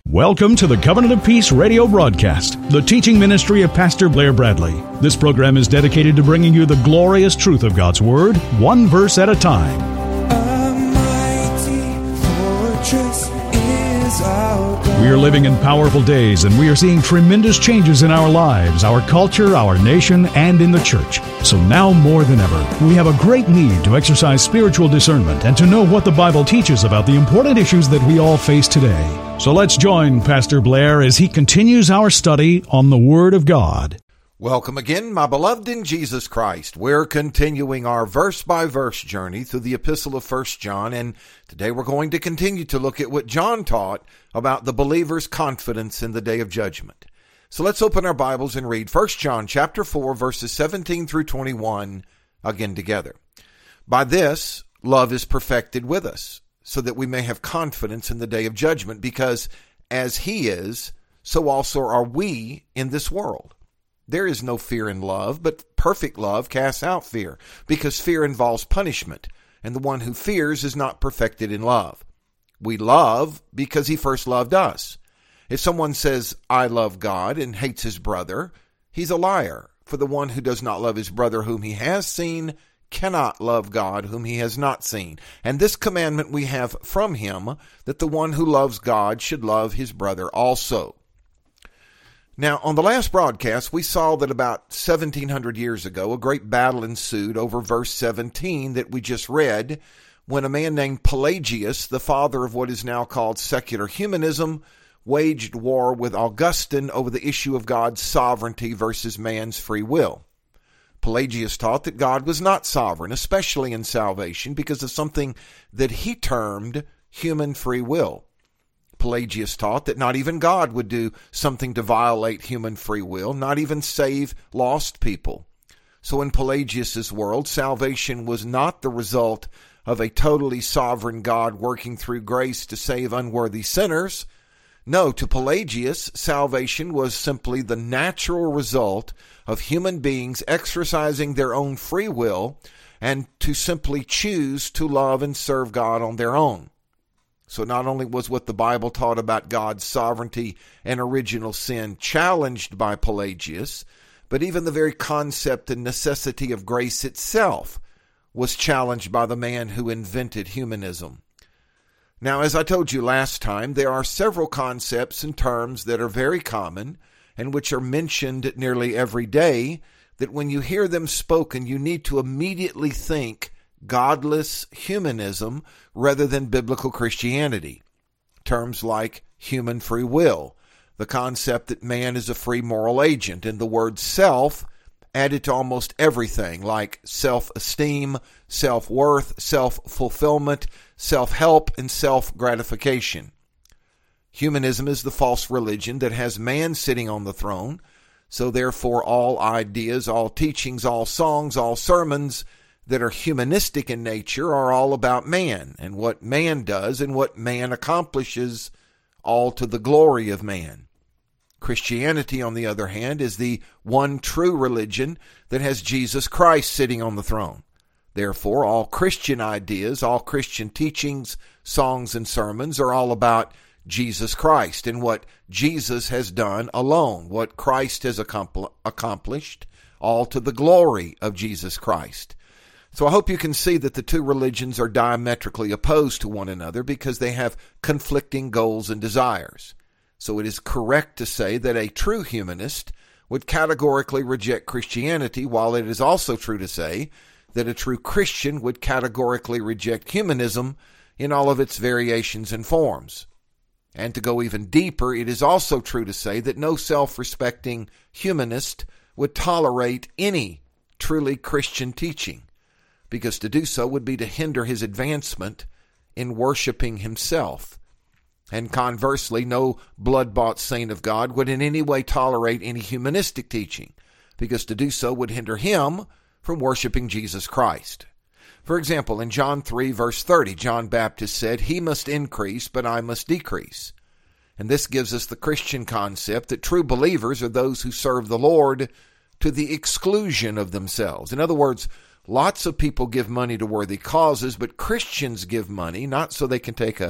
Welcome to the Covenant of Peace radio broadcast, the teaching ministry of Pastor Blair Bradley. This program is dedicated to bringing you the glorious truth of God's Word, one verse at a time. A mighty fortress is our God. We are living in powerful days, and we are seeing tremendous changes in our lives, our culture, our nation, and in the church. So now more than ever, we have a great need to exercise spiritual discernment and to know what the Bible teaches about the important issues that we all face today. So let's join Pastor Blair as he continues our study on the Word of God. Welcome again, my beloved in Jesus Christ. We're continuing our verse-by-verse journey through the epistle of 1 John, and today we're going to continue to look at what John taught about the believer's confidence in the day of judgment. So let's open our Bibles and read 1 John chapter 4, verses 17 through 21 again together. By this, love is perfected with us, so that we may have confidence in the day of judgment, because as he is, so also are we in this world. There is no fear in love, but perfect love casts out fear, because fear involves punishment, and the one who fears is not perfected in love. We love because he first loved us. If someone says, I love God, and hates his brother, he's a liar. For the one who does not love his brother whom he has seen cannot love God whom he has not seen. And this commandment we have from him, that the one who loves God should love his brother also. Now, on the last broadcast, we saw that about 1700 years ago, a great battle ensued over verse 17 that we just read, when a man named Pelagius, the father of what is now called secular humanism, waged war with Augustine over the issue of God's sovereignty versus man's free will. Pelagius taught that God was not sovereign, especially in salvation, because of something that he termed human free will. Pelagius taught that not even God would do something to violate human free will, not even save lost people. So in Pelagius' world, salvation was not the result of a totally sovereign God working through grace to save unworthy sinners. No, to Pelagius, salvation was simply the natural result of human beings exercising their own free will and to simply choose to love and serve God on their own. So not only was what the Bible taught about God's sovereignty and original sin challenged by Pelagius, but even the very concept and necessity of grace itself was challenged by the man who invented humanism. Now, as I told you last time, there are several concepts and terms that are very common and which are mentioned nearly every day, that when you hear them spoken, you need to immediately think godless humanism rather than biblical Christianity. Terms like human free will, the concept that man is a free moral agent, and the word self added to almost everything like self-esteem, self-worth, self-fulfillment, self-help, and self-gratification. Humanism is the false religion that has man sitting on the throne, so therefore all ideas, all teachings, all songs, all sermons that are humanistic in nature are all about man and what man does and what man accomplishes, all to the glory of man. Christianity, on the other hand, is the one true religion that has Jesus Christ sitting on the throne. Therefore, all Christian ideas, all Christian teachings, songs, and sermons are all about Jesus Christ and what Jesus has done alone, what Christ has accomplished, all to the glory of Jesus Christ. So I hope you can see that the two religions are diametrically opposed to one another because they have conflicting goals and desires. So it is correct to say that a true humanist would categorically reject Christianity, while it is also true to say that a true Christian would categorically reject humanism in all of its variations and forms. And to go even deeper, it is also true to say that no self-respecting humanist would tolerate any truly Christian teaching, because to do so would be to hinder his advancement in worshiping himself. And conversely, no blood-bought saint of God would in any way tolerate any humanistic teaching, because to do so would hinder him from worshiping Jesus Christ. For example, in John 3, verse 30, John Baptist said, "He must increase, but I must decrease." And this gives us the Christian concept that true believers are those who serve the Lord to the exclusion of themselves. In other words, lots of people give money to worthy causes, but Christians give money not so they can take a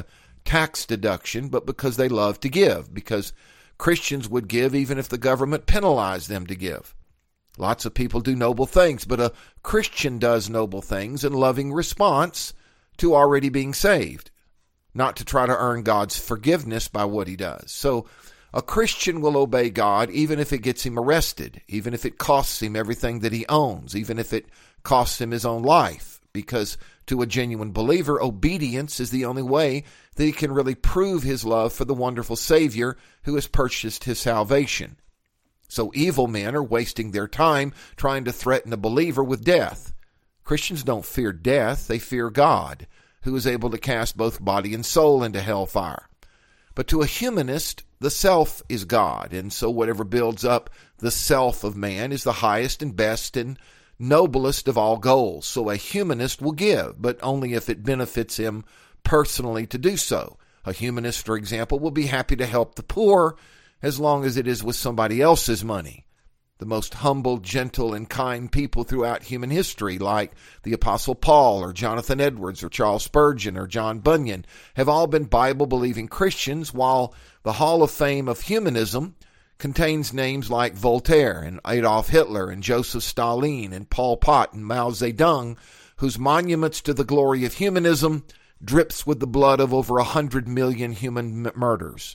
tax deduction, but because they love to give, because Christians would give even if the government penalized them to give. Lots of people do noble things, but a Christian does noble things in loving response to already being saved, not to try to earn God's forgiveness by what he does. So a Christian will obey God even if it gets him arrested, even if it costs him everything that he owns, even if it costs him his own life, because to a genuine believer, obedience is the only way that he can really prove his love for the wonderful Savior who has purchased his salvation. So evil men are wasting their time trying to threaten a believer with death. Christians don't fear death, they fear God, who is able to cast both body and soul into hellfire. But to a humanist, the self is God, and so whatever builds up the self of man is the highest and best and noblest of all goals. So a humanist will give, but only if it benefits him personally to do so. A humanist, for example, will be happy to help the poor as long as it is with somebody else's money. The most humble, gentle, and kind people throughout human history, like the Apostle Paul or Jonathan Edwards or Charles Spurgeon or John Bunyan, have all been Bible-believing Christians, while the Hall of Fame of humanism contains names like Voltaire and Adolf Hitler and Joseph Stalin and Pol Pot and Mao Zedong, whose monuments to the glory of humanism drips with the blood of over 100 million human murders.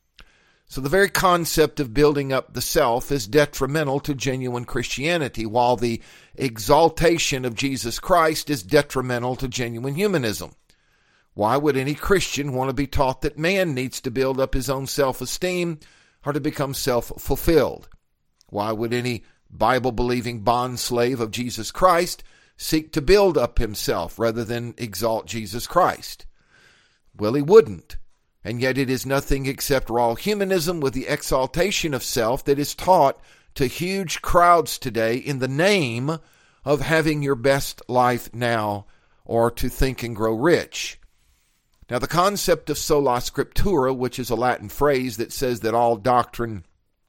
So the very concept of building up the self is detrimental to genuine Christianity, while the exaltation of Jesus Christ is detrimental to genuine humanism. Why would any Christian want to be taught that man needs to build up his own self-esteem or to become self-fulfilled? Why would any Bible-believing bondslave of Jesus Christ seek to build up himself rather than exalt Jesus Christ? Well, he wouldn't. And yet it is nothing except raw humanism with the exaltation of self that is taught to huge crowds today in the name of having your best life now or to think and grow rich. Now, the concept of sola scriptura, which is a Latin phrase that says that all doctrine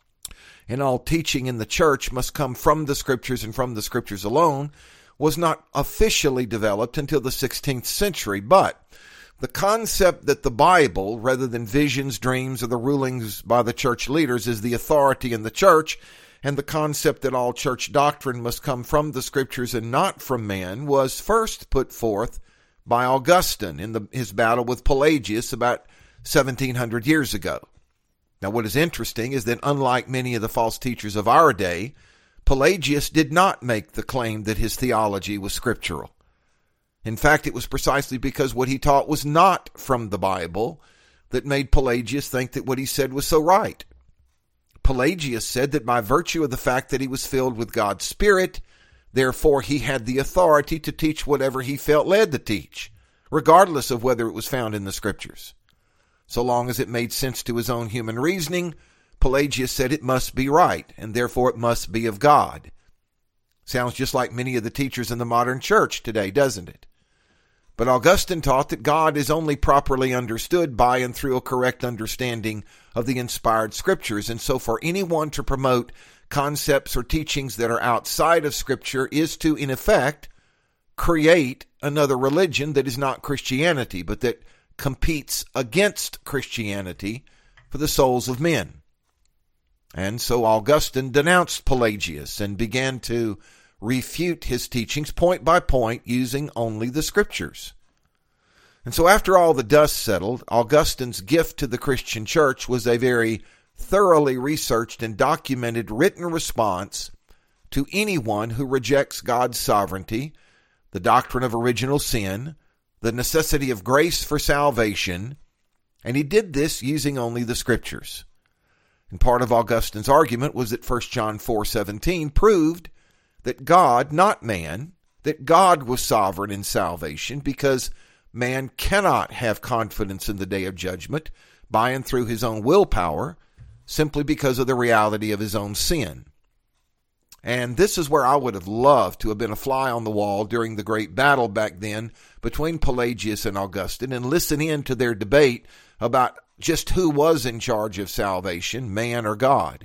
and all teaching in the church must come from the Scriptures and from the Scriptures alone, was not officially developed until the 16th century, but the concept that the Bible, rather than visions, dreams, or the rulings by the church leaders, is the authority in the church, and the concept that all church doctrine must come from the Scriptures and not from man, was first put forth by Augustine in his battle with Pelagius about 1700 years ago. Now, what is interesting is that unlike many of the false teachers of our day, Pelagius did not make the claim that his theology was scriptural. In fact, it was precisely because what he taught was not from the Bible that made Pelagius think that what he said was so right. Pelagius said that by virtue of the fact that he was filled with God's Spirit, therefore he had the authority to teach whatever he felt led to teach, regardless of whether it was found in the Scriptures. So long as it made sense to his own human reasoning, Pelagius said it must be right, and therefore it must be of God. Sounds just like many of the teachers in the modern church today, doesn't it? But Augustine taught that God is only properly understood by and through a correct understanding of the inspired Scriptures. And so for anyone to promote concepts or teachings that are outside of Scripture is to, in effect, create another religion that is not Christianity, but that competes against Christianity for the souls of men. And so Augustine denounced Pelagius and began to refute his teachings point by point using only the Scriptures. And so after all the dust settled, Augustine's gift to the Christian church was a very thoroughly researched and documented written response to anyone who rejects God's sovereignty, the doctrine of original sin, the necessity of grace for salvation, and he did this using only the Scriptures. And part of Augustine's argument was that 1 John 4:17 proved that God, not man, that God was sovereign in salvation, because man cannot have confidence in the day of judgment by and through his own willpower, simply because of the reality of his own sin. And this is where I would have loved to have been a fly on the wall during the great battle back then between Pelagius and Augustine and listen in to their debate about just who was in charge of salvation, man or God.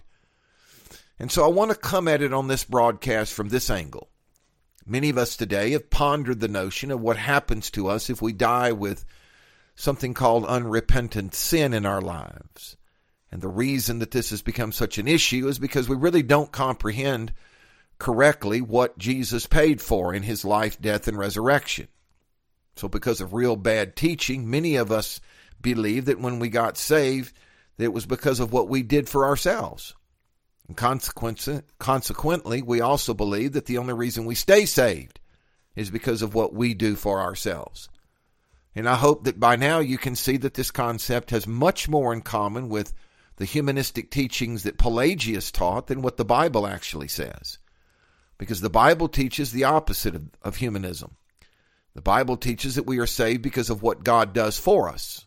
And so I want to come at it on this broadcast from this angle. Many of us today have pondered the notion of what happens to us if we die with something called unrepentant sin in our lives. And the reason that this has become such an issue is because we really don't comprehend correctly what Jesus paid for in his life, death, and resurrection. So because of real bad teaching, many of us believe that when we got saved, that it was because of what we did for ourselves. And consequently, we also believe that the only reason we stay saved is because of what we do for ourselves. And I hope that by now you can see that this concept has much more in common with the humanistic teachings that Pelagius taught than what the Bible actually says. Because the Bible teaches the opposite of humanism. The Bible teaches that we are saved because of what God does for us.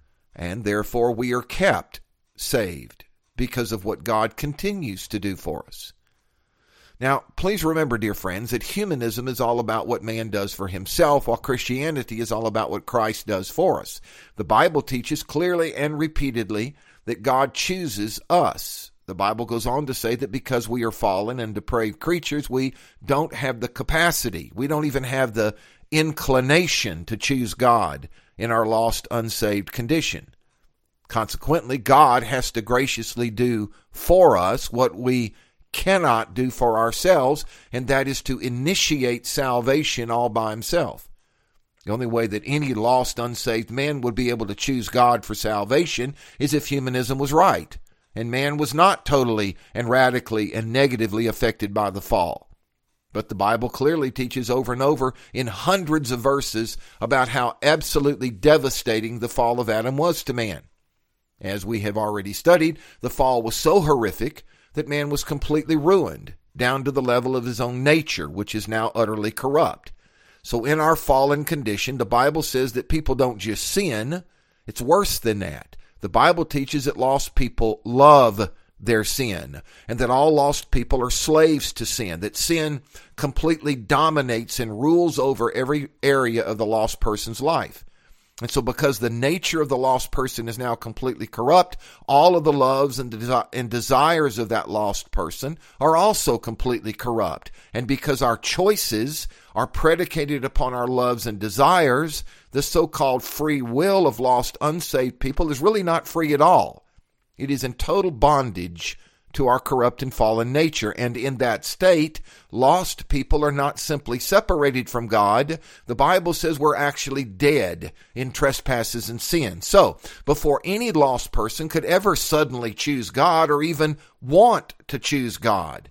And therefore we are kept saved because of what God continues to do for us. Now, please remember, dear friends, that humanism is all about what man does for himself, while Christianity is all about what Christ does for us. The Bible teaches clearly and repeatedly that God chooses us. The Bible goes on to say that because we are fallen and depraved creatures, we don't have the capacity. We don't even have the inclination to choose God in our lost, unsaved condition. Consequently, God has to graciously do for us what we cannot do for ourselves, and that is to initiate salvation all by himself. The only way that any lost, unsaved man would be able to choose God for salvation is if humanism was right, and man was not totally and radically and negatively affected by the fall. But the Bible clearly teaches over and over in hundreds of verses about how absolutely devastating the fall of Adam was to man. As we have already studied, the fall was so horrific that man was completely ruined, down to the level of his own nature, which is now utterly corrupt. So in our fallen condition, the Bible says that people don't just sin. It's worse than that. The Bible teaches that lost people love their sin, and that all lost people are slaves to sin, that sin completely dominates and rules over every area of the lost person's life. And so because the nature of the lost person is now completely corrupt, all of the loves and desires of that lost person are also completely corrupt. And because our choices are predicated upon our loves and desires, the so-called free will of lost, unsaved people is really not free at all. It is in total bondage to our corrupt and fallen nature. And in that state, lost people are not simply separated from God. The Bible says we're actually dead in trespasses and sin. So, before any lost person could ever suddenly choose God or even want to choose God,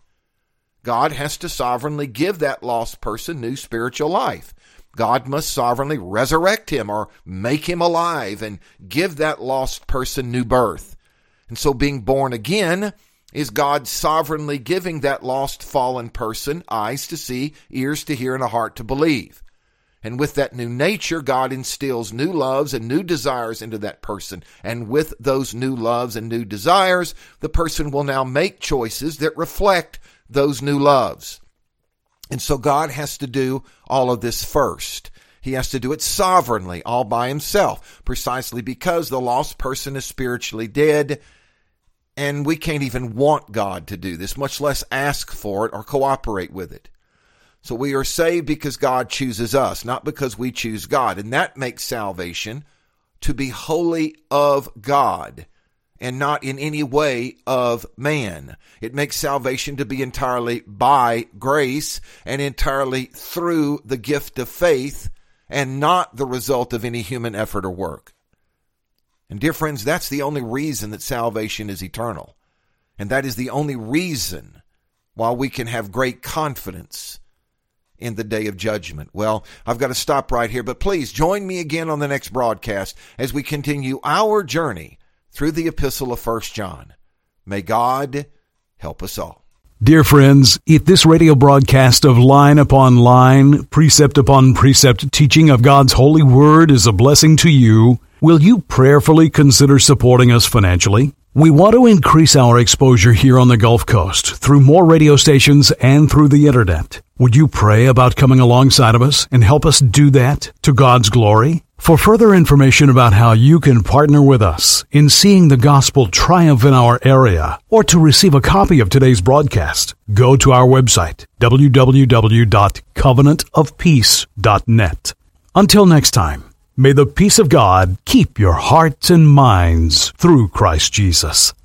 God has to sovereignly give that lost person new spiritual life. God must sovereignly resurrect him or make him alive and give that lost person new birth. And so being born again is God sovereignly giving that lost, fallen person eyes to see, ears to hear, and a heart to believe. And with that new nature, God instills new loves and new desires into that person. And with those new loves and new desires, the person will now make choices that reflect those new loves. And so God has to do all of this first. He has to do it sovereignly, all by himself, precisely because the lost person is spiritually dead, and we can't even want God to do this, much less ask for it or cooperate with it. So we are saved because God chooses us, not because we choose God. And that makes salvation to be wholly of God and not in any way of man. It makes salvation to be entirely by grace and entirely through the gift of faith and not the result of any human effort or work. And dear friends, that's the only reason that salvation is eternal. And that is the only reason why we can have great confidence in the day of judgment. Well, I've got to stop right here, but please join me again on the next broadcast as we continue our journey through the epistle of 1 John. May God help us all. Dear friends, if this radio broadcast of line upon line, precept upon precept teaching of God's holy word is a blessing to you, will you prayerfully consider supporting us financially? We want to increase our exposure here on the Gulf Coast through more radio stations and through the internet. Would you pray about coming alongside of us and help us do that to God's glory? For further information about how you can partner with us in seeing the gospel triumph in our area, or to receive a copy of today's broadcast, go to our website, www.covenantofpeace.net. Until next time, May the peace of God keep your hearts and minds through Christ Jesus.